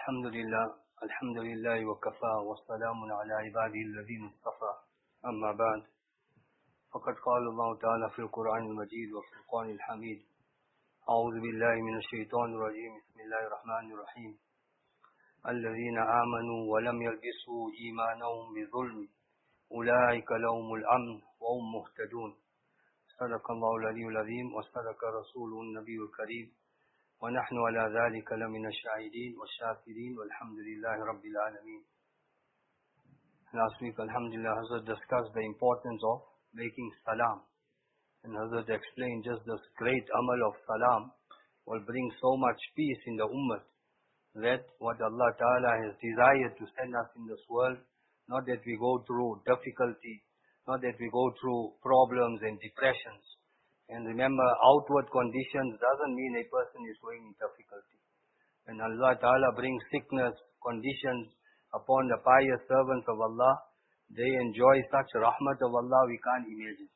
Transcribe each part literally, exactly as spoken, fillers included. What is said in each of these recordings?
الحمد لله الحمد لله وكفى والسلام على عباده الذين اصطفى أما بعد فقد قال الله تعالى في القرآن المجيد والفرقان الحميد أعوذ بالله من الشيطان الرجيم بسم الله الرحمن الرحيم الذين آمنوا ولم يلبسوا إيمانهم بظلم أولئك لهم الأمن وهم مهتدون صدق الله العلي العظيم وصدق رسوله النبي الكريم ونحن على ذلك لمن الشاهدين والشاكرين والحمد لله رب العالمين. Last week, Alhamdulillah, Hazrat discussed the importance of making salam. And Hazrat explained just this great amal of salam will bring so much peace in the ummah that what Allah Ta'ala has desired to send us in this world, not that we go through difficulty, not that we go through problems and depressions. And remember, outward conditions doesn't mean a person is going in difficulty. When Allah Ta'ala brings sickness, conditions upon the pious servants of Allah, they enjoy such rahmat of Allah we can't imagine.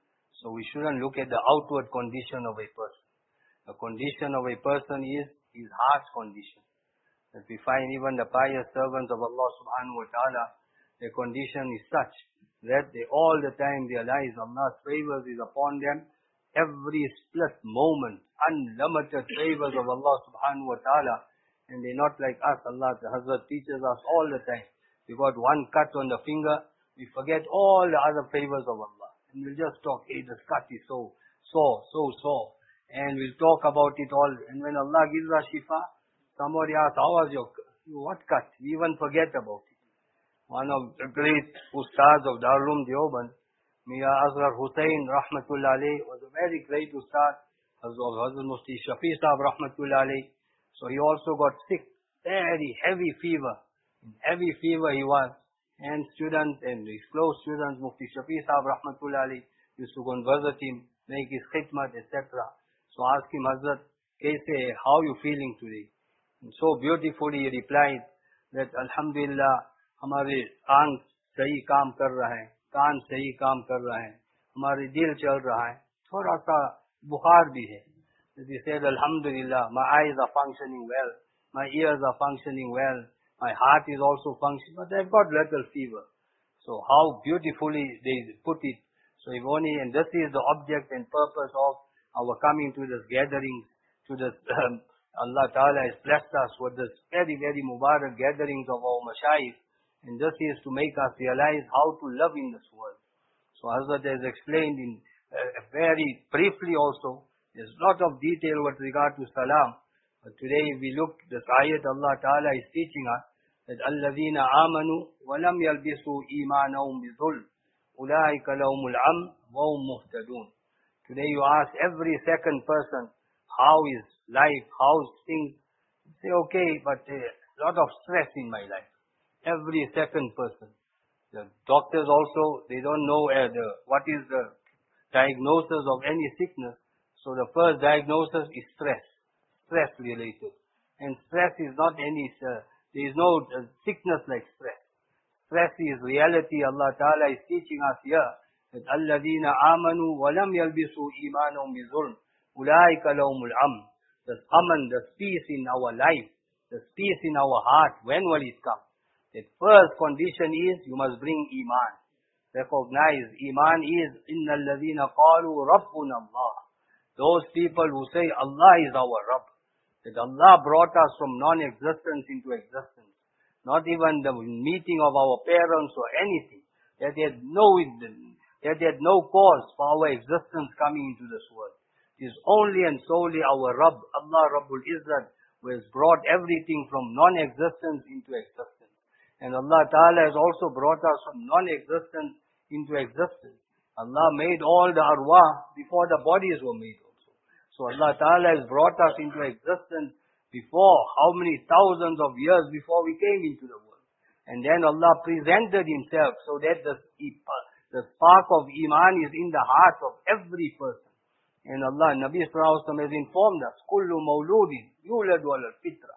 So we shouldn't look at the outward condition of a person. The condition of a person is his heart's condition. That we find even the pious servants of Allah Subhanahu Wa Ta'ala, their condition is such that they all the time realize Allah's favors is upon them. Every split moment, unlimited favors of Allah Subhanahu Wa Ta'ala, and they're not like us. Allah, the Hazrat teaches us all the time. We got one cut on the finger, we forget all the other favors of Allah. And we'll just talk, hey, this cut is so, sore, so sore. And we'll talk about it all. And when Allah gives us shifa, somebody asks, how was your, what cut? We even forget about it. One of the great ustads of Darul Deoband, Mia Azhar Hussain Rahmatullah Alayh, was a very great ustad, Hazrat Mufti Shafi Sahab Rahmatullah Alayh. So he also got sick, very heavy fever. In heavy fever he was. And students and his close students, Mufti Shafi Sahab Rahmatullah Alayh, used to go and visit him, make his khidmat, et cetera. So ask him, Hazrat, kaise, how are you feeling today? And so beautifully he replied that, Alhamdulillah, hamare aankh sahi kaam kar raha hai. कान सही काम कर रहा है, हमारे दिल चल रहा है, थोड़ा सा बुखार भी है. He said, Alhamdulillah, my eyes are functioning well, my ears are functioning well, my heart is also functioning, but I've got little fever. So how beautifully they put it. So if only, and this is the object and purpose of our coming to this gatherings, to this, um, Allah Ta'ala has blessed us with this very, very Mubarak gatherings of our mashayikh. And this is to make us realize how to live in this world. So Hazrat has explained in uh, very briefly also, there's a lot of detail with regard to salam. But today we look, this ayat Allah Ta'ala is teaching us that الَّذِينَ آمَنُوا وَلَمْ يَلْبِسُوا إِيمَانَهُمْ بِظُلْمٍ أُولَٰئِكَ لَهُمُ الْأَمْنُ وَهُمْ مُهْتَدُونَ. Today you ask every second person, how is life, how's things? You say, okay, but a uh, lot of stress in my life. Every second person. The doctors also, they don't know uh, the, what is the diagnosis of any sickness. So the first diagnosis is stress. Stress related. And stress is not any, uh, there is no uh, sickness like stress. Stress is reality. Allah Ta'ala is teaching us here that الَّذِينَ آمَنُوا وَلَمْ يَلْبِسُوا إِيمَانَهُمْ بِظُلْمٍ أُولَٰئِكَ لَهُمُ الْأَمْنُ. The aman, the peace in our life, the peace in our heart, when will it come? The first condition is you must bring Iman. Recognize Iman is إِنَّ الَّذِينَ قَالُوا رَبُّنَا اللَّهِ. Those people who say Allah is our Rabb. That Allah brought us from non-existence into existence. Not even the meeting of our parents or anything. That they had no, that they had no cause for our existence coming into this world. It is only and solely our Rabb, Allah Rabbul Izzat, who has brought everything from non-existence into existence. And Allah Ta'ala has also brought us from non-existence into existence. Allah made all the arwah before the bodies were made also. So Allah Ta'ala has brought us into existence before, how many thousands of years before we came into the world. And then Allah presented Himself so that the, the spark of Iman is in the heart of every person. And Allah, Nabi Sallallahu Alaihi Wasallam has informed us, كُلُّ مَوْلُودٍ يُولَدُ عَلَى الْفِطْرَةِ.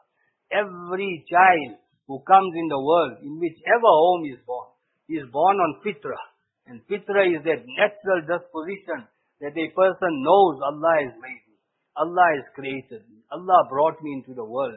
Every child who comes in the world, in whichever home is born, is born on fitrah. And fitrah is that natural disposition that a person knows Allah has made me. Allah has created me. Allah brought me into the world.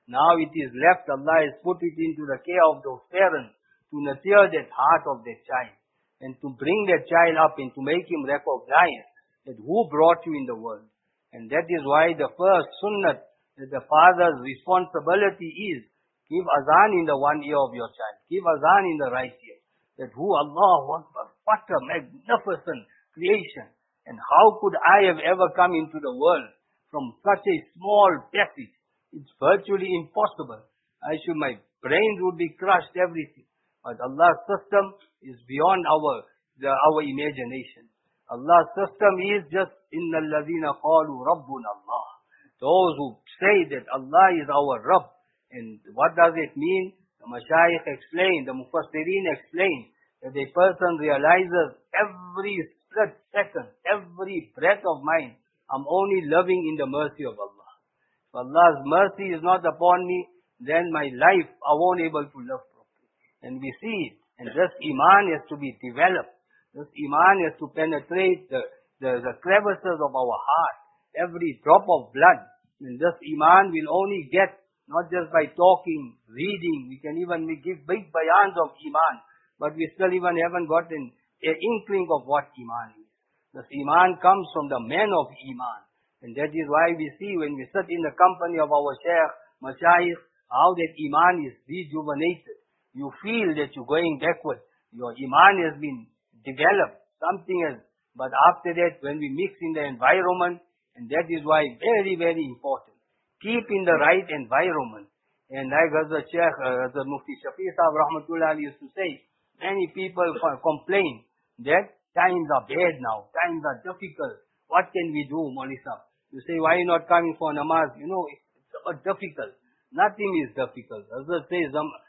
Now it is left, Allah has put it into the care of those parents to nurture that heart of that child and to bring that child up and to make him recognize that who brought you in the world. And that is why the first sunnah that the father's responsibility is, give azan in the one ear of your child, give azan in the right ear. That who Allah Akbar, what a magnificent creation. And how could I have ever come into the world from such a small passage? It's virtually impossible. I should, my brains would be crushed, everything. But Allah's system is beyond our, the, our imagination. Allah's system is just, إِنَّ الَّذِينَ قَالُوا رَبُّنَا اللَّهِ. Those who say that Allah is our Rabb. And what does it mean? The Mashayikh explain, the Mufassirin explain, that a person realizes every split second, every breath of mine, I'm only loving in the mercy of Allah. If Allah's mercy is not upon me, then my life I won't able to love properly. And we see it. And this Iman has to be developed. This Iman has to penetrate the, the, the crevices of our heart. Every drop of blood. And this Iman will only get, not just by talking, reading. We can even give big bayans of Iman. But we still even haven't got an, an inkling of what Iman is. This Iman comes from the men of Iman. And that is why we see when we sit in the company of our Shaykh, Mashayikh, how that Iman is rejuvenated. You feel that you're going backward. Your Iman has been developed. Something has, but after that, when we mix in the environment, and that is why very, very important. Keep in the right environment. And like Hazrat Shaykh, uh, Hazrat Mufti Shafi Sahib Rahmatullah used to say, many people complain that times are bad now, times are difficult. What can we do, Maulvi Sahib? You say, why are you not coming for namaz? You know, it's so difficult. Nothing is difficult. Hazrat says,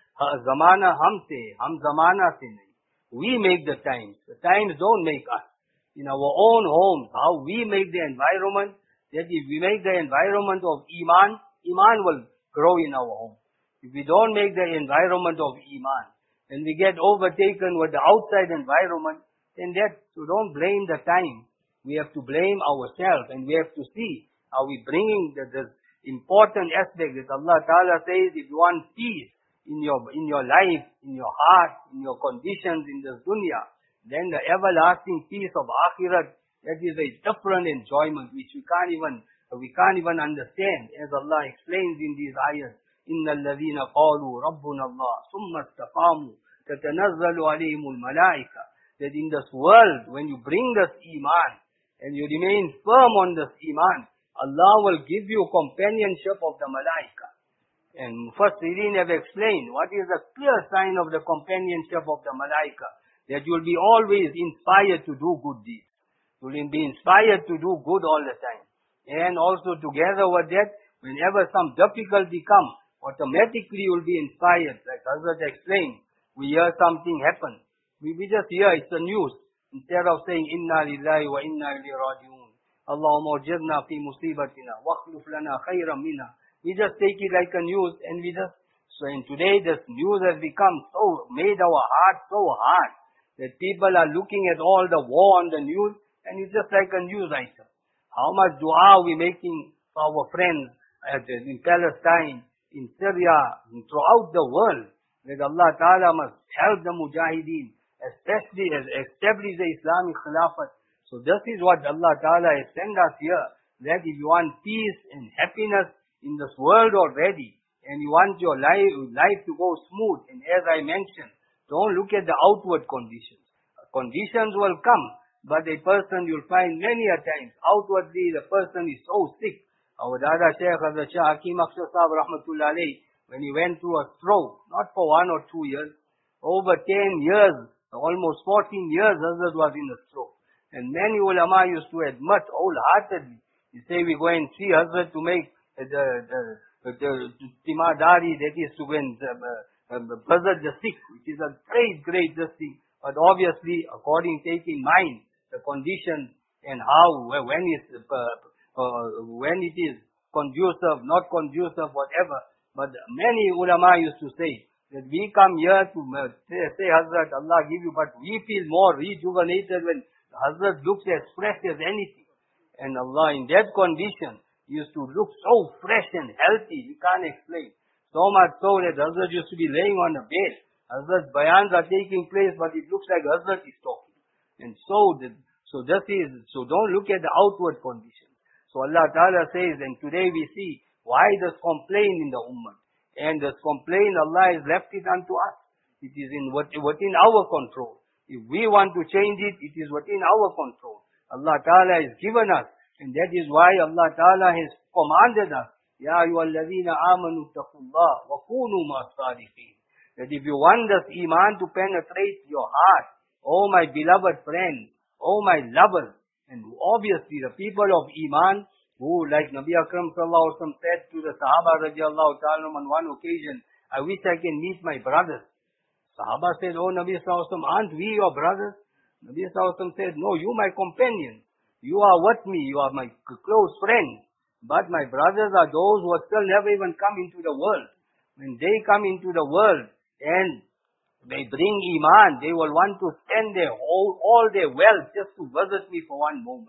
Zamana hum se, hum zamana se nahi. We make the times. The times don't make us. In our own homes, how we make the environment, that if we make the environment of Iman, Iman will grow in our home. If we don't make the environment of Iman, and we get overtaken with the outside environment, then that, so don't blame the time. We have to blame ourselves, and we have to see how we bringing the, the important aspect that Allah Ta'ala says, if you want peace in your, in your life, in your heart, in your conditions in this dunya, then the everlasting peace of Akhirat, that is a different enjoyment which we can't even, we can't even understand, as Allah explains in these ayahs. إِنَّ الَّذِينَ قَالُوا رَبُّنَا اللَّهُ ثُمَّ اسْتَقَامُوا تَتَنَزَّلُ عَلَيْهِمُ الْمَلَائِكَةُ. That in this world, when you bring this Iman, and you remain firm on this Iman, Allah will give you companionship of the Malaika. And Mufassirin have explained what is the clear sign of the companionship of the Malaika. That you will be always inspired to do good deeds. You will be inspired to do good all the time. And also together with that, whenever some difficulty comes, automatically you will be inspired. Like Hazrat explained, we hear something happen. We, we just hear it's the news. Instead of saying, Inna lillahi wa inna ilayhi raji'un. Allahumma ujirna fi musibatina. Wakhluf lana khayran minha. We just take it like a news and we just, so in today this news has become so, made our heart so hard that people are looking at all the war on the news and it's just like a news item. How much dua are we making for our friends in Palestine, in Syria, and throughout the world, that Allah Ta'ala must help the Mujahideen, especially as establish the Islamic Khilafat. So this is what Allah Ta'ala has sent us here, that if you want peace and happiness in this world already, and you want your life, life to go smooth, and as I mentioned, don't look at the outward conditions. Conditions will come, but a person you'll find many a times, outwardly the person is so sick. Our Dada Shaykh Hazrat Shah Hakim Akhshar Sahib Rahmatullah Alayhi, when he went through a stroke, not for one or two years, over ten years, almost fourteen years Hazrat was in a stroke. And many ulama used to admit wholeheartedly, you say we go and see Hazrat to make the, the, the, the timadari, that is to go and uh, uh, visit the sick, which is a great, great thing. But obviously, according take in mind the conditions and how, when it's, uh, uh, when it is conducive, not conducive, whatever. But many ulama used to say that we come here to uh, say, say Hazrat, Allah give you, but we feel more rejuvenated when Hazrat looks as fresh as anything. And Allah in that condition used to look so fresh and healthy, we can't explain. So much so that Hazrat used to be laying on a bed. Hazrat's bayans are taking place, but it looks like Hazrat is talking. And so, the, so this is, so don't look at the outward condition. So Allah Ta'ala says, and today we see why this complaint in the ummah. And this complaint, Allah has left it unto us. It is in what, within our control. If we want to change it, it is within our control. Allah Ta'ala has given us. And that is why Allah Ta'ala has commanded us, Ya ayyuhalladhina amanu taqullah wa kunu ma'as-sadiqin. That if you want this iman to penetrate your heart, oh my beloved friends, oh my lovers, and obviously the people of iman, who like Nabi Akram sallallahu alaihi wasallam said to the Sahaba radiallahu ta'ala on one occasion, I wish I can meet my brothers. Sahaba said, oh Nabi sallallahu alaihi wasallam, aren't we your brothers? Nabi sallallahu alaihi wasallam said, no, you my companions. You are with me, you are my close friends. But my brothers are those who have still never even come into the world. When they come into the world and they bring iman, they will want to spend their whole, all their wealth just to visit me for one moment.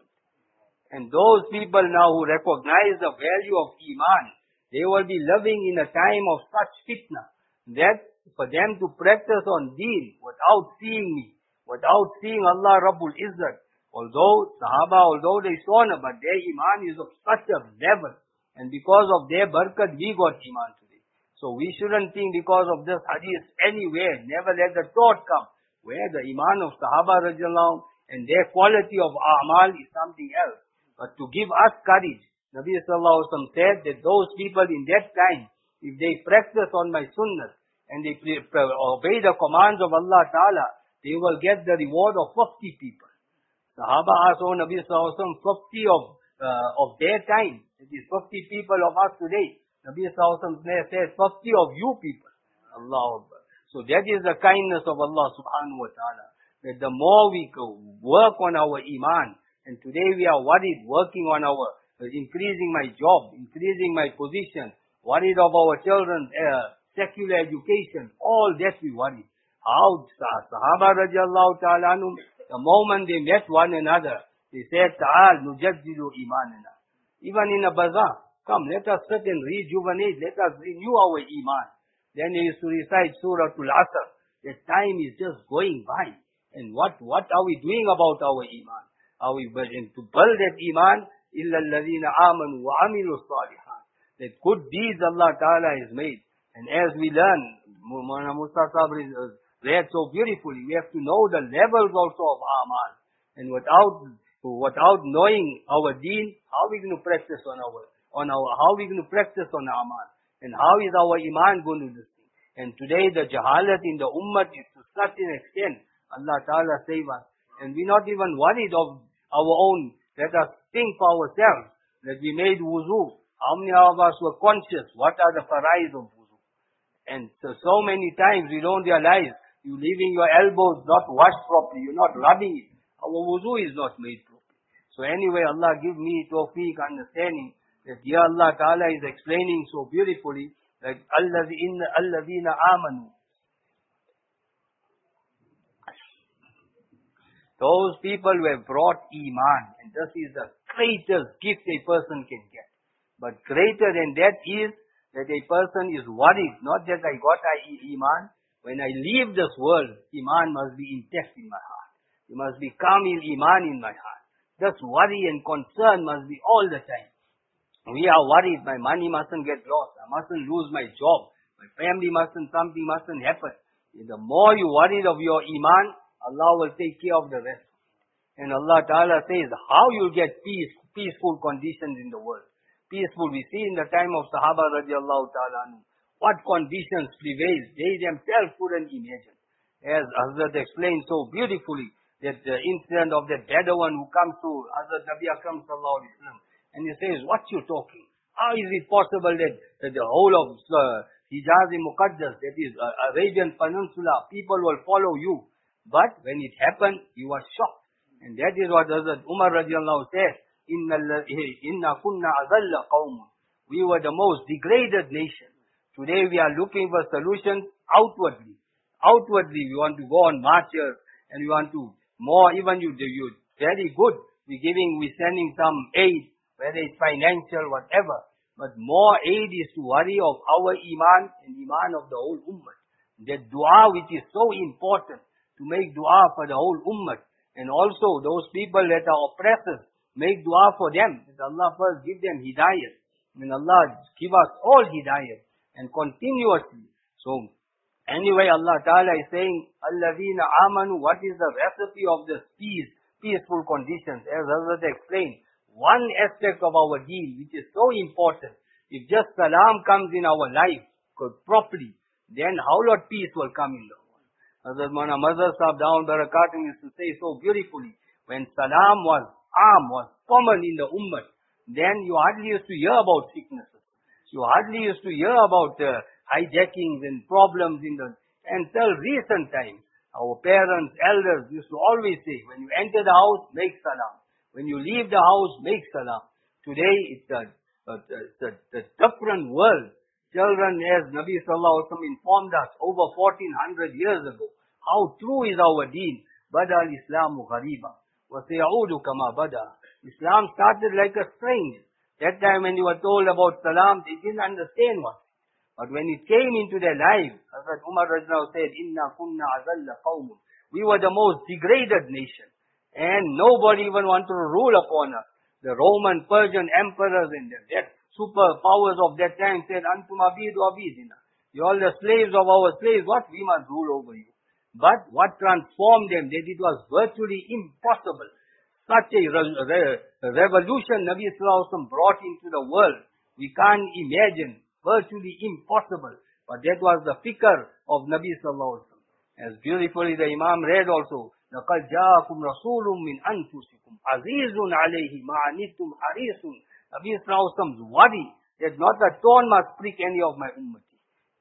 And those people now who recognize the value of iman, they will be living in a time of such fitna, that for them to practice on deen without seeing me, without seeing Allah Rabbul Izzat, although Sahaba, although they saw no, but their iman is of such a level, and because of their barakat, we got iman today. So we shouldn't think because of this hadith anywhere, never let the thought come, where the iman of Sahaba radiallahu and their quality of a'mal is something else. But to give us courage, Nabi sallallahu alaihi wasallam said that those people in that time, if they practice on my sunnah, and they obey the commands of Allah Ta'ala, they will get the reward of fifty people. Sahaba asked, oh Nabi sallallahu alaihi wasallam, fifty of, uh, of their time, it is fifty people of us today. Nabi sallallahu alaihi wasallam says, fifty of you people. Allah Akbar. So that is the kindness of Allah subhanahu wa ta'ala. That the more we work on our iman, and today we are worried, working on our, uh, increasing my job, increasing my position, worried of our children's uh, secular education, all that we worry. How Sahaba radiallahu ta'ala anhum, the moment they met one another, they said, Ta'al nujaddidu imanana. Even in a bazaar, come, let us sit and rejuvenate, let us renew our iman. Then they used to recite Surah Al-Asr. The time is just going by. And what, what are we doing about our iman? Are we and to build that iman? إِلَّا الَّذِينَ آمَنُوا وَعَمِلُوا الصَّالِحَاتِ. That good deeds Allah Ta'ala has made. And as we learn, Mawlana Musa Sabri read so beautifully, we have to know the levels also of amal. And without, without knowing our deen, how are we going to practice on our, on our, how are we going to practice on amal? And how is our iman going to do this thing? And today the jahalat in the ummah is to such an extent, Allah Ta'ala save us. And we're not even worried of our own. Let us think for ourselves that we made wuzu. How many of us were conscious? What are the farais of wuzu? And so, so many times we don't realize you're leaving your elbows not washed properly. You're not rubbing it. Our wuzu is not made properly. So anyway, Allah give me tawfiq, understanding that Ya Allah Ta'ala is explaining so beautifully that Alladhina amanu. Those people who have brought iman, and this is the greatest gift a person can get. But greater than that is that a person is worried, not that I got iman. When I leave this world, iman must be intact in my heart. There must be kamil iman in my heart. This worry and concern must be all the time. We are worried, my money mustn't get lost. I mustn't lose my job. My family mustn't, something mustn't happen. The more you worried of your iman, Allah will take care of the rest. And Allah Ta'ala says how you get peace, peaceful conditions in the world. Peaceful, we see in the time of Sahaba radiallahu ta'ala, what conditions prevailed, they themselves couldn't imagine. As Hazrat explained so beautifully, that the incident of that Bedouin who comes to Hazrat Nabi Akram sallallahu alaihi wasallam, and he says, what you talking? How is it possible that, that the whole of uh, Hijaz-e-Muqaddas, that is uh, Arabian Peninsula, people will follow you? But when it happened, you were shocked. And that is what Hazrat Umar radiallahu said, Inna kunna azalla qawmun. We were the most degraded nation. Today we are looking for solutions outwardly. Outwardly we want to go on marches, and we want to more, even you, you very good. We're giving, we're sending some aid, whether it's financial, whatever. But more aid is to worry of our iman and iman of the whole ummah. That dua which is so important, to make dua for the whole ummah. And also those people that are oppressors, make dua for them. That Allah first give them hidayah. And Allah give us all hidayah. And continuously. So, anyway, Allah Ta'ala is saying, Alladhina amanu, what is the recipe of this peace, peaceful conditions? As Hazrat explained, one aspect of our deen, which is so important, if just salam comes in our life properly, then how lot peace will come in the world. Hazrat Maulana Mazhar Sahib down Barakatuh used to say so beautifully, when salam was arm, was common in the ummah, then you hardly used to hear about sicknesses. You hardly used to hear about uh, hijackings and problems in the, until recent times. Our parents, elders used to always say, when you enter the house, make salam. When you leave the house, make salam. Today, it's a, a, a, a different world. Children, as Nabi Sallallahu Alaihi Wasallam informed us over fourteen hundred years ago, how true is our deen. Bada al-Islamu ghariba. Wa sayaudu kama bada. Islam started like a stranger. That time when you were told about salam, they didn't understand what. But when it came into their lives, Hazrat Umar Rajnaw said, Inna kunna azalla qawmun. We were the most degraded nation. And nobody even wanted to rule upon us. The Roman, Persian emperors and their superpowers of that time said, Antum abidu abidina. You all the slaves of our slaves, what? We must rule over you. But what transformed them, that it was virtually impossible. Such a re re revolution Nabi Sallallahu Alaihi Wasallam brought into the world. We can't imagine. Virtually impossible. But that was the fikr of Nabi Sallallahu Alaihi Wasallam. As beautifully the Imam read also, لَقَدْ جَاءَكُمْ رَسُولٌ مِّنْ أَنفُسِكُمْ عَزِيزٌ عَلَيْهِ مَا عَنِتُّمْ حَرِيصٌ. Nabi Sallallahu Alaihi Wasallam's worry that not a thorn must prick any of my ummati.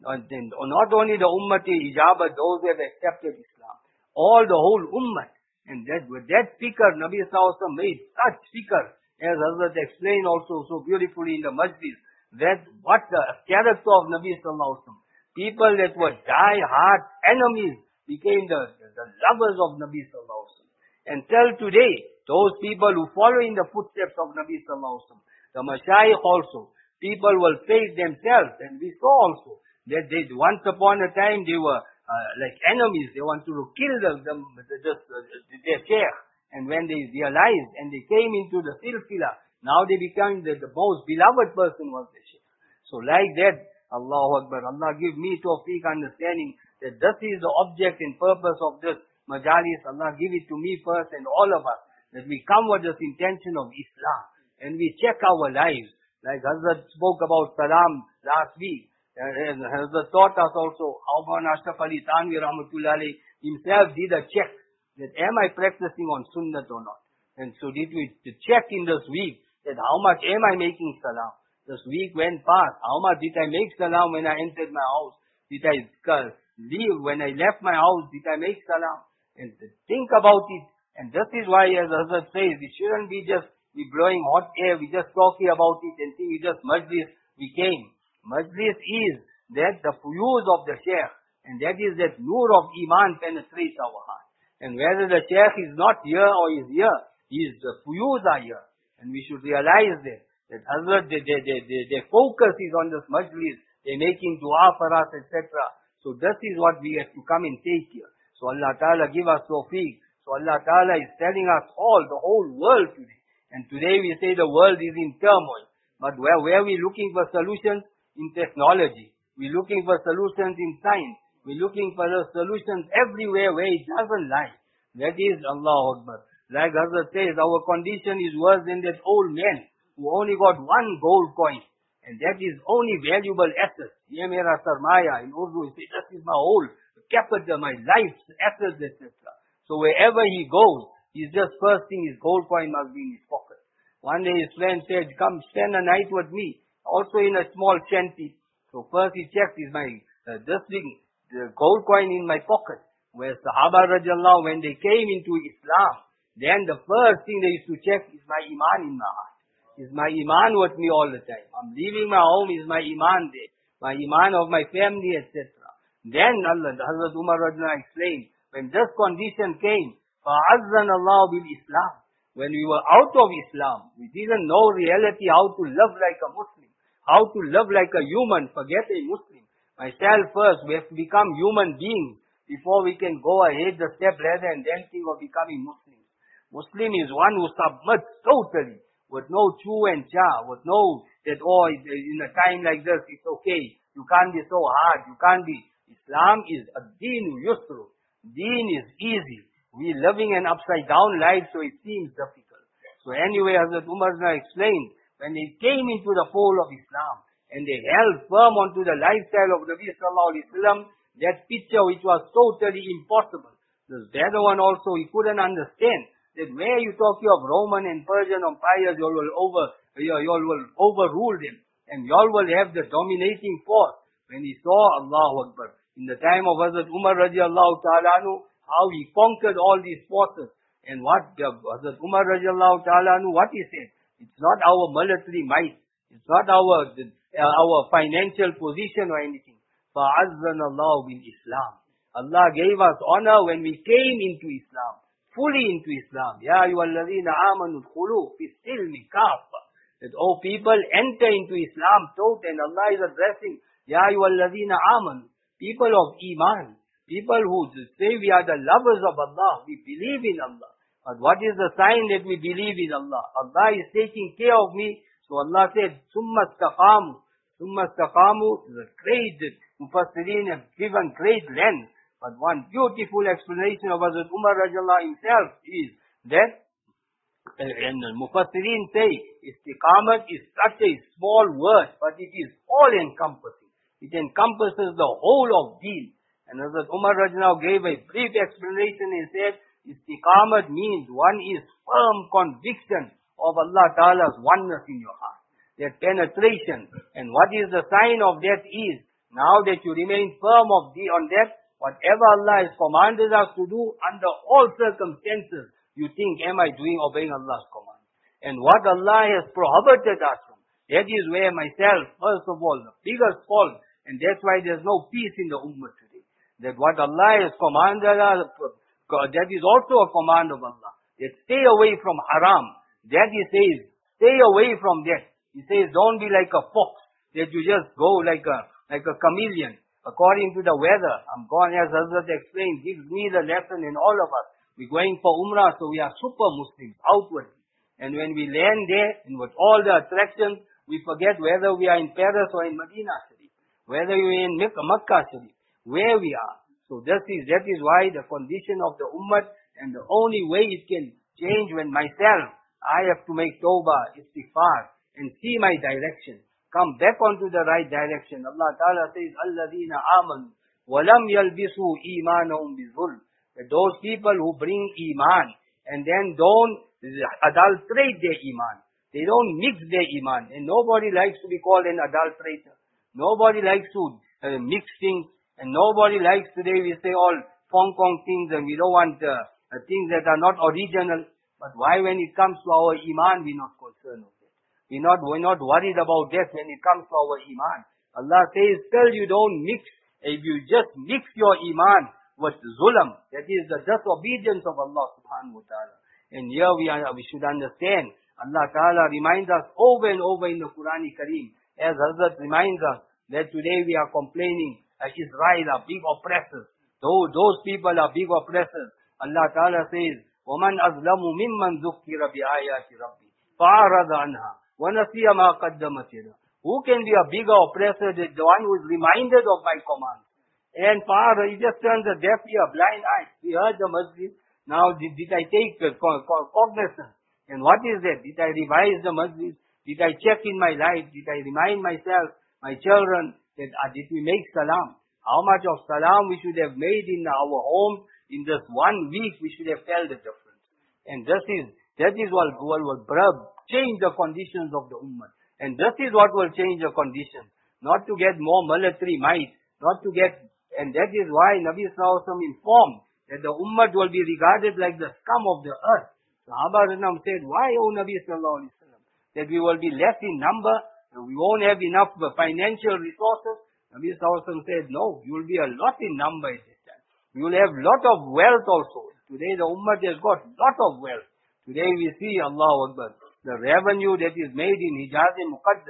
Not only the ummati ijabah, those who have accepted Islam. All the whole ummah. And that with that fikr, Nabi Sallallahu Alaihi Wasallam made such fikr, as Hazrat explained also so beautifully in the majlis, that what the character of Nabi Sallallahu Alaihi Wasallam. People that were die-hard enemies became the, the lovers of Nabi Sallallahu Alaihi Wasallam. Until today, those people who follow in the footsteps of Nabi Sallallahu Alaihi Wasallam, the Mashayikh also, people will face themselves, and we saw also that they, once upon a time they were uh, like enemies, they wanted to kill them, them the, the, the, their sheikh, and when they realized and they came into the silsila, now they become the, the most beloved person was the sheikh. So like that, Allahu Akbar, Allah give me tawfiq understanding that this is the object and purpose of this majalis. Allah give it to me first and all of us, that we come with this intention of Islam and we check our lives. Like Hazrat spoke about salam last week. And Hazrat taught us also how Maulana Ashraf Ali Thanvi Rahmatullah Alayhi himself did a check that am I practicing on sunnat or not. And so did we to check in this week that how much am I making salam. This week went past. How much did I make salam when I entered my house? Did I leave when I left my house? Did I make salam? And think about it. And this is why, as Hazrat says, it shouldn't be just we blowing hot air, we just talking about it and think we just majlis, we came. Majlis is that the fuyuz of the Shaykh, and that is that nur of Iman penetrates our heart. And whether the Shaykh is not here or is here, his the fuyuz are here. And we should realize that, that Hazrat, their, their, their, their focus is on this majlis, they're making dua for us, et cetera. So this is what we have to come and take here. So Allah Ta'ala give us tawfiq. So Allah Ta'ala is telling us all, the whole world today. And today we say the world is in turmoil. But where, where are we looking for solutions? In technology. We're looking for solutions in science. We're looking for the solutions everywhere where it doesn't lie. That is Allah Akbar. Like Hazrat says, our condition is worse than that old man who only got one gold coin. And that is only valuable asset. Ye mera sarmaya in Urdu, he says, this is my whole capital, my life's assets, et cetera. So wherever he goes, he's just first thing his gold coin must be in his pocket. One day his friend said, come spend a night with me. Also in a small shanty. So first he checked, is my, uh, this thing, the gold coin in my pocket. Where Sahaba radiallahu, when they came into Islam, then the first thing they used to check is my iman in my heart. Is my iman with me all the time? I'm leaving my home, is my iman there? My iman of my family, et cetera. Then Allah, Hazrat Umar radiallahu explained, when this condition came, فَعَزَّنَ اللَّهُ بِالْإِسْلَامِ. When we were out of Islam, we didn't know reality how to live like a Muslim, how to live like a human, forget a Muslim. Myself first, we have to become human beings before we can go ahead the step rather and then think of becoming Muslims. Muslim is one who submits totally, with no chew and cha, with no, that, oh, in a time like this, it's okay. You can't be so hard, you can't be. Islam is a deen yusru. Deen is easy. We're living an upside down life, so it seems difficult. So anyway, Hazrat Umar explained, when they came into the fold of Islam, and they held firm onto the lifestyle of Nabi Sallallahu Alaihi Wasallam, that picture which was totally impossible. The other one also, he couldn't understand that where you talking of Roman and Persian empires, you all will over, you all will overrule them, and you all will have the dominating force. When he saw Allahu Akbar, in the time of Hazrat Umar radiallahu ta'ala anhu, how he conquered all these forces, and what uh, Hazrat Umar radiallahu ta'ala anhu, what he said, it's not our military might, it's not our uh, our financial position or anything. فَعَزَّنَ اللَّهُ بِالْإِسْلَامِ. Allah gave us honor when we came into Islam, fully into Islam. يَا أَيُّهَا الَّذِينَ آمَنُوا ادْخُلُوا فِي السِّلْمِ كَافَّةً. That, oh people, enter into Islam totally, and Allah is addressing, يَا أَيُّهَا الَّذِينَ آمَنُوا, people of Iman, people who say we are the lovers of Allah, we believe in Allah. But what is the sign that we believe in Allah? Allah is taking care of me. So Allah said, ثُمَّ اسْتَقَامُوا. ثُمَّ اسْتَقَامُوا, the great Mufassirin have given great length. But one beautiful explanation of Hazrat Umar radiallahu himself is that, and the Mufassirin say, istiqamat is such a small word, but it is all encompassing. It encompasses the whole of deen. And Hazrat Umar radiallahu gave a brief explanation. He said, istiqamat means one is firm conviction of Allah Ta'ala's oneness in your heart. That penetration. And what is the sign of that is, now that you remain firm of the, on that, whatever Allah has commanded us to do, under all circumstances, you think, am I doing, obeying Allah's command? And what Allah has prohibited us from, that is where myself, first of all, the biggest fault, and that's why there's no peace in the ummah today. That what Allah has commanded us, that is also a command of Allah. That stay away from haram. That he says, stay away from that. He says, don't be like a fox, that you just go like a, like a chameleon, according to the weather. I'm going, as Hazrat explained, gives me the lesson in all of us. We're going for Umrah, so we are super Muslims, outwardly. And when we land there, and with all the attractions, we forget whether we are in Paris or in Medina City, whether we're in Makkah City, where we are. So this is, that is why the condition of the ummah, and the only way it can change when myself, I have to make tawbah, istighfar, and see my direction. Come back onto the right direction. Allah Ta'ala says, الَّذِينَ آمَنُوا وَلَمْ يَلْبِسُوا إِيمَانَهُمْ بِظُلْمٍ. Those people who bring Iman, and then don't adulterate their Iman. They don't mix their Iman. And nobody likes to be called an adulterator. Nobody likes to uh, mix things. And nobody likes, today we say all Hong Kong things, and we don't want uh, uh, things that are not original. But why, when it comes to our Iman, we're not concerned of that? We're not, we're not worried about that when it comes to our Iman. Allah says, still you don't mix. If you just mix your Iman with zulam, that is the disobedience of Allah subhanahu wa ta'ala. And here we are, we should understand, Allah Ta'ala reminds us over and over in the Quran Kareem, as Hazrat reminds us, that today we are complaining that Israel are big oppressors. Those, those people are big oppressors. Allah Ta'ala says, وَمَنْ أَظْلَمُ مِمَّنْ ذُكِّرَ بِآيَاتِ رَبِّهِ فَأَعْرَضَ عَنْهَا وَنَسِيَ مَا قَدَّمَتْ يَدَهُ. Who can be a bigger oppressor than the one who is reminded of my commands? And Fa'ara, he just turns a deaf ear, blind eye. He heard the masjid. Now, did, did I take uh, cognizance? And what is that? Did I revise the masjid? Did I check in my life? Did I remind myself, my children, that uh, did we make salam? How much of salam we should have made in our home in this one week? We should have felt the difference. And this is, that is what will, will change the conditions of the ummah. And this is what will change the conditions. Not to get more military might, not to get, and that is why Nabi Sallallahu Alaihi Wasallam informed that the ummah will be regarded like the scum of the earth. Sahaba Rinam said, why, O Nabi Sallallahu Alaihi Wasallam? That we will be less in number, and we won't have enough financial resources. Nabi Sallallahu Alaihi Wasallam said, no, you will be a lot in number at this time. You will have lot of wealth also. Today the ummah has got lot of wealth. Today we see, Allahu Akbar, the revenue that is made in Hijaz and Muqaddas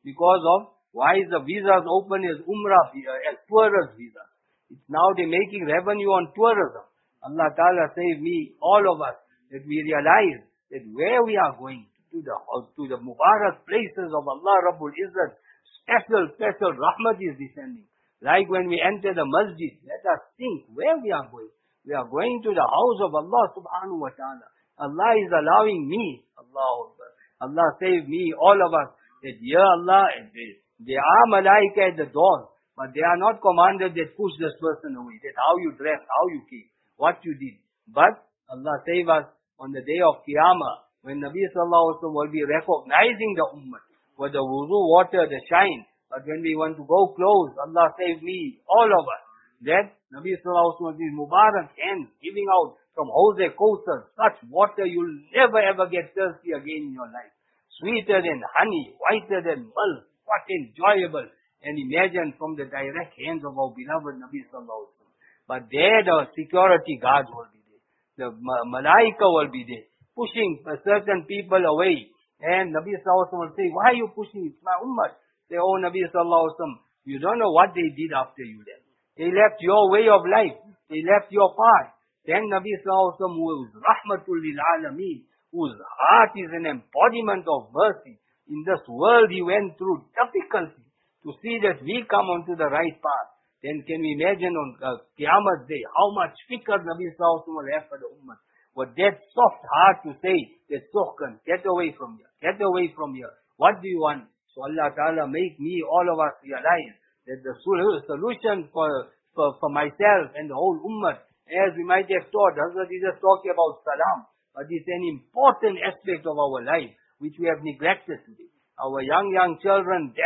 Because of, why is the visas open as Umrah, as tourist visas? It's now they're making revenue on tourism. Allah Ta'ala save me, all of us, that we realize that where we are going, to the to the Mubarak places of Allah Rabbul Izzat, special, special rahmat is descending. Like when we enter the masjid, let us think where we are going. We are going to the house of Allah Subhanahu wa Ta'ala. Allah is allowing me, Allah Akbar. Allah save me, all of us, that Ya Allah, there are malaika at the door, but they are not commanded that push this person away, that how you dress, how you keep, what you did. But Allah save us on the day of Qiyamah, when Nabi Sallallahu Alaihi Wasallam will be recognizing the ummah, with the wuzu water, the shine. But when we want to go close, Allah save me, all of us, that Nabi Sallallahu Alaihi Wasallam, these Mubarak hands giving out from Hawz Kawthar, such water you'll never ever get thirsty again in your life. Sweeter than honey, whiter than milk, what enjoyable. And imagine from the direct hands of our beloved Nabi Sallallahu Alaihi Wasallam. But there the security guards will be there. The ma- malaika will be there, pushing certain people away. And Nabi Sallallahu Alaihi Wasallam will say, why are you pushing? It's my ummah. Say, oh Nabi Sallallahu Alaihi Wasallam, you don't know what they did after you left. They left your way of life. They left your path. Then Nabi Sallallahu Alaihi Wasallam, who is Rahmatul Lil Alameen, whose heart is an embodiment of mercy. In this world he went through difficulty to see that we come onto the right path. Then can we imagine on uh, Qiyamah Day, how much fikr Nabi Sallallahu Alaihi Wasallam will have for the ummah. With that soft heart to say, that Suhkan, get away from here, get away from here. What do you want? So Allah Ta'ala make me, all of us realize that the solution for, for, for myself and the whole ummah, as we might have taught, Hazrat is just talking about salam, but it's an important aspect of our life, which we have neglected today. Our young, young children,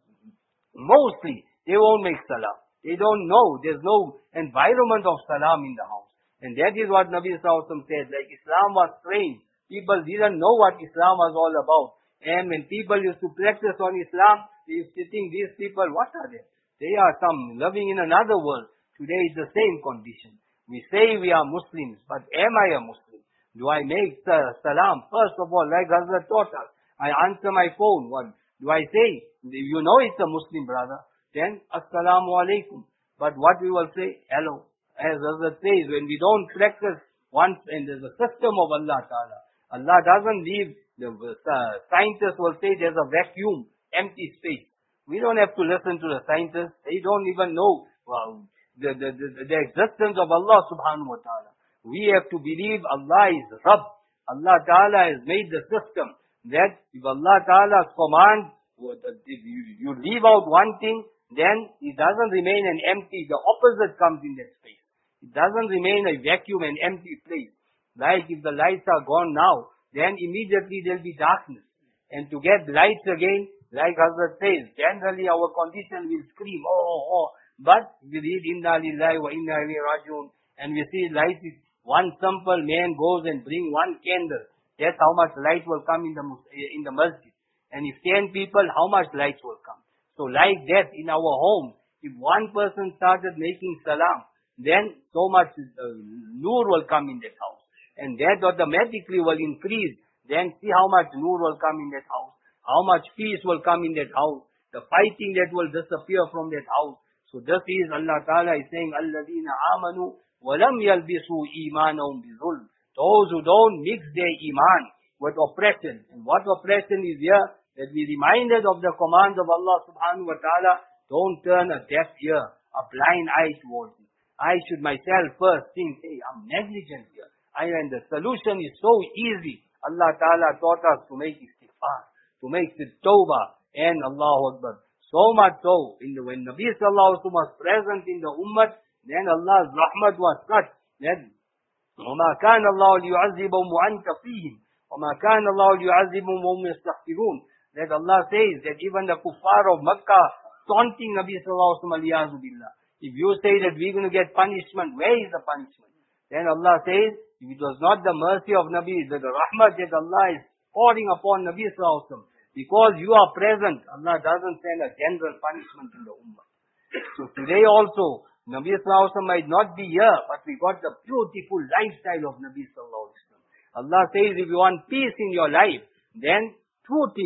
mostly, they won't make salam. They don't know. There's no environment of salam in the house. And that is what Nabi Sallallahu Alaihi Wasallam said, like Islam was strange. People didn't know what Islam was all about. And when people used to practice on Islam, they used to think, these people, what are they? They are some living in another world. Today is the same condition. We say we are Muslims, but am I a Muslim? Do I make the salam? First of all, like Hazrat taught us, I answer my phone. What do I say? You know it's a Muslim brother. Then, Assalamu Alaikum. But what we will say? Hello. As Hazrat says, when we don't practice once, and there's a system of Allah Ta'ala, Allah doesn't leave, the uh, scientists will say there's a vacuum, empty space. We don't have to listen to the scientists. They don't even know well, the, the, the, the existence of Allah Subhanahu Wa Ta'ala. We have to believe Allah is Rabb. Allah Ta'ala has made the system that if Allah Ta'ala's command, if you, you leave out one thing, then it doesn't remain an empty, the opposite comes in that space. It doesn't remain a vacuum, an empty place. Like if the lights are gone now, then immediately there'll be darkness. And to get lights again, like Hazrat says, generally our condition will scream, oh, oh, oh. But we read Inna Lillahi wa Inna Ilaihi Raji'un, and we see light is one simple man goes and bring one candle. That's how much light will come in the in the masjid. And if ten people, how much light will come? So like that in our home, if one person started making salam, then so much uh, nur will come in that house. And that automatically will increase. Then see how much nur will come in that house. How much peace will come in that house. The fighting that will disappear from that house. So this is Allah Ta'ala is saying, الَّذِينَ آمَنُوا وَلَمْ يَلْبِسُوا إِيمَانَهُمْ بِظُلْمٍ. Those who don't mix their iman with oppression. And what oppression is here? That we reminded of the commands of Allah Subhanahu Wa Ta'ala. Don't turn a deaf ear, a blind eye towards it. I should myself first think, hey, I'm negligent here. I, and the solution is so easy. Allah Ta'ala taught us to make istighfar, to make the tawbah, and Allahu Akbar. So much so, in the, when Nabi Sallallahu Alaihi Wasallam was present in the ummah, then Allah's rahmat was such that وَمَا كَانَ اللَّهُ لِيُعَذِّبَهُمْ وَأَنْتَ فِيهِمْ وَمَا كَانَ اللَّهُ لِيُعَذِّبَهُمْ وَهُمْ يَسْتَغْفِرُونَ. That Allah says that even the kuffar of Makkah taunting Nabi Sallallahu Alaihi Wasallam, if you say that we're going to get punishment, where is the punishment? Then Allah says, if it was not the mercy of Nabi, the, the rahmat that Allah is pouring upon Nabi Sallallahu Alaihi Wasallam, because you are present, Allah doesn't send a general punishment in the ummah. So today also, Nabi Sallallahu Alaihi Wasallam might not be here, but we got the beautiful lifestyle of Nabi Sallallahu Alaihi Wasallam. Allah says, if you want peace in your life, then two things.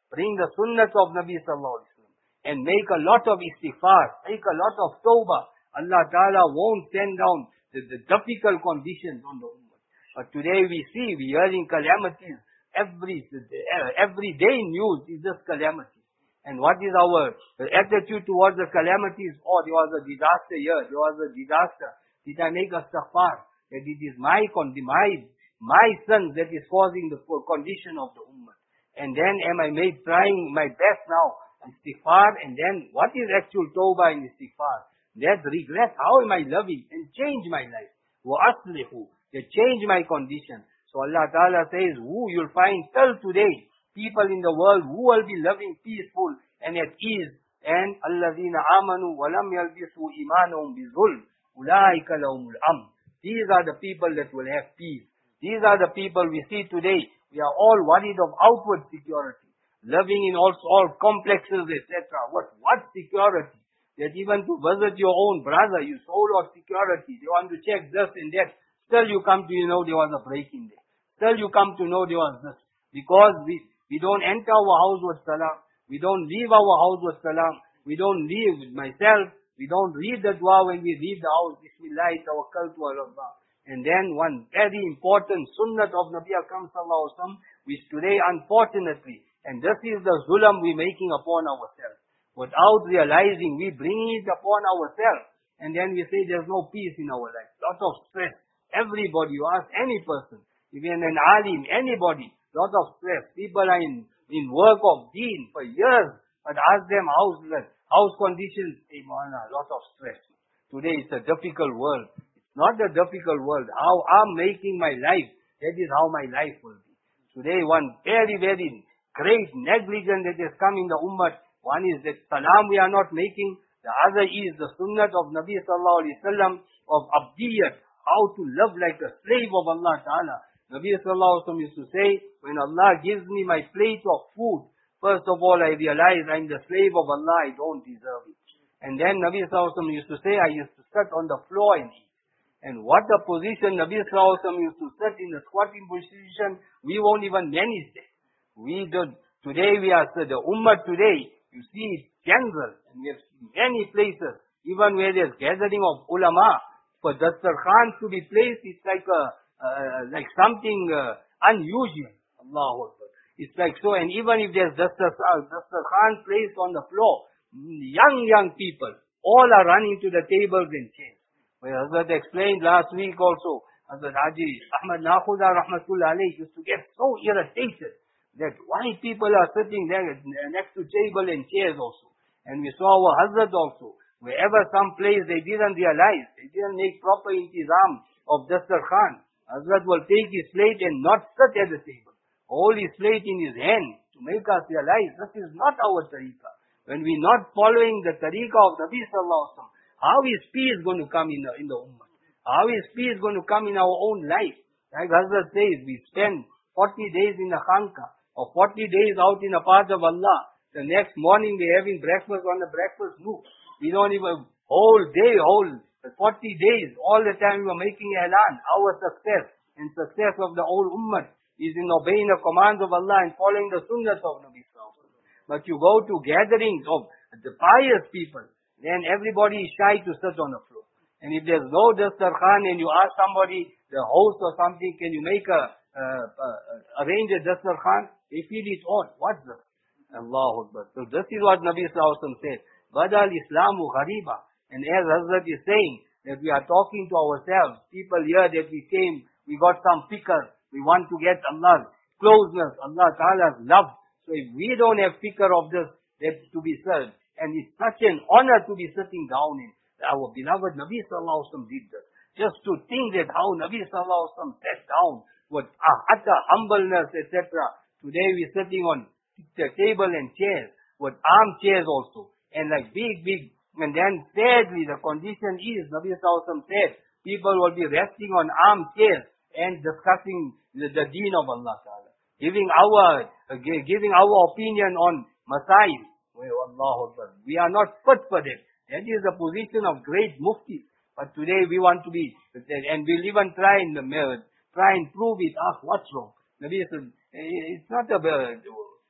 bring the sunnah of Nabi sallallahu alaihi wasallam, and make a lot of istighfar, make a lot of tawbah, Allah Ta'ala won't send down the, the difficult conditions on the ummah. But today we see, we hearing calamities, every, every day news is just calamity. And what is our attitude towards the calamities? Oh, there was a disaster here, there was a disaster. Did I make a istighfar? That it is my, my, my son that is causing the condition of the ummah. And then am I made trying my best now, istighfar, and then what is actual tawbah and istighfar? That regret, how am I loving and change my life? وَأَصْلِحُ, they change my condition. So Allah Ta'ala says, who you'll find till today, people in the world who will be loving, peaceful and at ease, and الَّذِينَ آمَنُوا وَلَمْ يَلْبِسُوا إِيمَانَهُمْ بِظُلْمٍ أُولَٰئِكَ لَهُمُ الْأَمْنُ. These are the people that will have peace. These are the people we see today. We are all worried of outward security, living in all, all complexes, et cetera. What, what security? That even to visit your own brother, you sold out security. They want to check this and that. Still you come to you know there was a break in there. Still you come to know there was this. Because we, we don't enter our house with salam. We don't leave our house with salam. We don't leave myself. We don't read the dua when we leave the house. Bismillah, tawakkaltu ala Allah. And then one very important sunnah of Nabi Akram sallallahu alaihi wasallam, which today unfortunately, and this is the zulam we're making upon ourselves. Without realizing, we bring it upon ourselves. And then we say there's no peace in our life. Lot of stress. Everybody, you ask any person, even an alim, anybody, lot of stress. People are in, in work of deen for years. But ask them house, house conditions, hey, man, a lot of stress. Today it's a difficult world. It's not a difficult world. How I'm making my life, that is how my life will be. Today one very, very great negligence that has come in the ummah. One is that salam we are not making. The other is the sunnah of Nabi sallallahu alaihi wasallam of abdiyat, how to love like a slave of Allah Ta'ala. Nabi sallallahu alaihi wasallam used to say, when Allah gives me my plate of food, first of all I realize I'm the slave of Allah, I don't deserve it. And then Nabi sallallahu alaihi wasallam used to say, I used to sit on the floor and eat. And what a position Nabi sallallahu alaihi wasallam used to sit in the squatting position, we won't even manage that. We do, today we are, the ummah today, you see it's general, and we have many places, even where there's gathering of ulama, for Dastar Khan to be placed, it's like a, uh, like something uh, unusual. Allahu Akbar. It's like so, and even if there's Dastar, uh, Dastar Khan placed on the floor, young, young people, all are running to the tables and chairs. Well, Hazrat explained last week also, Hazrat Haji Ahmad Nakhuda Rahmatullah alayhi used to get so irritated that why people are sitting there next to table and chairs also. And we saw our Hazrat also, wherever some place they didn't realize, they didn't make proper intizam of Dastar Khan. Hazrat will take his plate and not sit at the table. Hold his plate in his hand to make us realize this is not our tariqah. When we're not following the tariqah of Nabi sallallahu alaihi wasallam, how is peace going to come in the, in the ummah? How is peace going to come in our own life? Like Hazrat says, we spend forty days in the khanqa, or forty days out in the path of Allah. The next morning we're having breakfast on the breakfast nook. We don't even, whole day, whole forty days, all the time we are making elan. Our success and success of the whole ummah is in obeying the commands of Allah and following the sunnahs of Nabi sallallahu alaihi wasallam. But you go to gatherings of the pious people, then everybody is shy to sit on the floor. And if there's no Dastar Khan and you ask somebody, the host or something, can you make a, uh, uh, arrange a Dastar Khan? They feel it on. What's this? Allahu Akbar. So this is what Nabi sallallahu alaihi wasallam said. Badal Islamu ghariba. And as Hazrat is saying, that we are talking to ourselves. People here that we came, we got some fikr. We want to get Allah's closeness, Allah Ta'ala's love. So if we don't have fikr of this, that's to be served. And it's such an honor to be sitting down in. Our beloved Nabi sallallahu alaihi wasallam did this. Just to think that how Nabi sallallahu alaihi wasallam sat down with utter humbleness, et cetera. Today we're sitting on the table and chairs, with armchairs also, and like big, big. And then sadly the condition is, Nabi sallallahu alaihi wasallam said, people will be resting on armchairs and discussing the, the deen of Allah Ta'ala, giving our uh, giving our opinion on masail. Well, Allahu Akbar. We are not fit for that. That is the position of great muftis. But today we want to be, and we'll even try and uh, try and prove it. Ah, what's wrong? Nabi said, it's not a,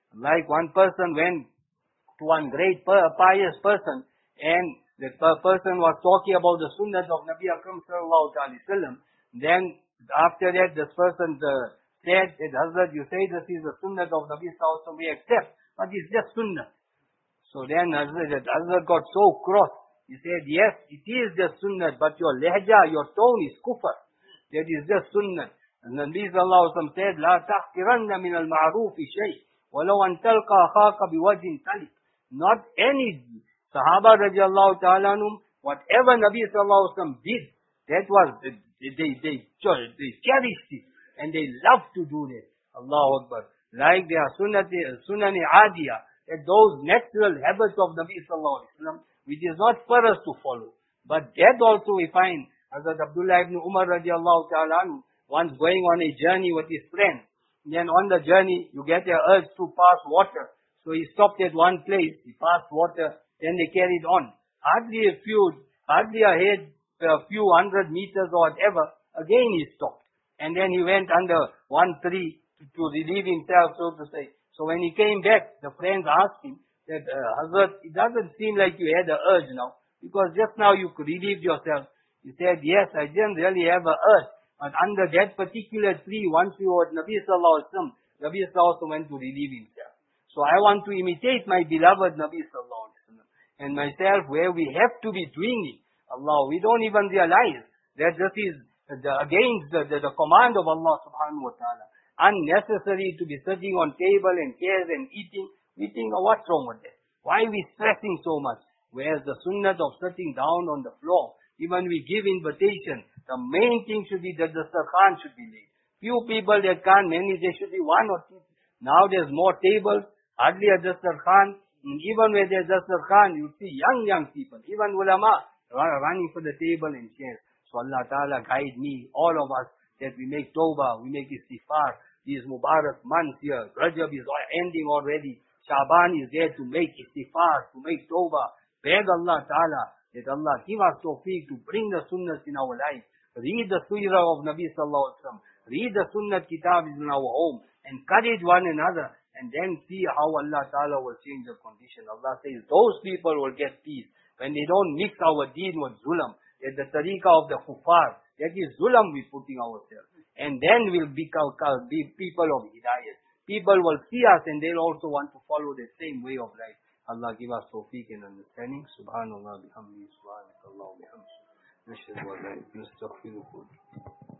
Like one person went to one great pious person, and the person was talking about the sunnah of Nabi Akram sallallahu alaihi wasallam. Then after that, this person uh, said that, Hazrat, you say this is the sunnah of Nabi sallallahu alaihi wasallam, we accept, but it's just sunnah. So then Hazrat, Hazrat got so cross. He said, yes, it is just sunnah, but your lehja, your tone is kufr. That is just sunnah. And Nabi sallallahu alaihi wasallam said, لا تحقرن من المعروف شيء ولو أن تلقى أخاك بوجه طلق. Not any Sahaba radiallahu ta'ala anhum, whatever Nabi sallallahu alaihi wasallam did, that was, they, they, they, they cherished it, and they loved to do that. Allahu Akbar. Like their sunnati, sunani adiyah, that those natural habits of Nabi sallallahu alaihi wasallam, which is not for us to follow. But that also we find, Hazrat Abdullah ibn Umar radiallahu ta'ala anhu, once going on a journey with his friend. Then on the journey, you get the urge to pass water. So he stopped at one place, he passed water, then they carried on. Hardly a few, hardly a head, a few hundred meters or whatever, again he stopped. And then he went under one tree to, to relieve himself, so to say. So when he came back, the friends asked him that, uh, Hazrat, it doesn't seem like you had an urge now, because just now you relieved yourself. He said, yes, I didn't really have an urge, but under that particular tree, once we were Nabi sallallahu alaihi wasallam, Nabi sallallahu alaihi wasallam went to relieve himself. So I want to imitate my beloved Nabi sallallahu alaihi wasallam and myself, where we have to be doing it. Allah, we don't even realize that this is the, against the, the, the command of Allah subhanahu wa ta'ala. Unnecessary to be sitting on table and chairs and eating. We think, oh, what's wrong with that? Why are we stressing so much? Whereas the sunnah of sitting down on the floor, even we give invitation, the main thing should be that the sarkhan should be laid. Few people that can't manage, there should be one or two. Now there's more tables, hardly a dastarkhan. And even where there's dastarkhan, you see young, young people, even ulama, running for the table and chairs. So Allah Ta'ala guide me, all of us, that we make tawbah, we make istighfar. These Mubarak months here, Rajab is ending already. Shaban is there to make istighfar, to make tawbah. Beg Allah Ta'ala that Allah give us tawfiq to bring the sunnahs in our life. Read the surah of Nabi sallallahu alaihi wasallam. Read the sunnah kitab in our home. Encourage one another. And then see how Allah Ta'ala will change the condition. Allah says those people will get peace. When they don't mix our deen with zulam. That the tariqah of the kuffar. That is zulam we're putting ourselves. And then we'll become be people of hidayah. People will see us and they'll also want to follow the same way of life. Allah give us tawfiq and understanding. Subhanallah bihamdi. Subhanakallah bihamdi. نشهد أن لا إله إلا الله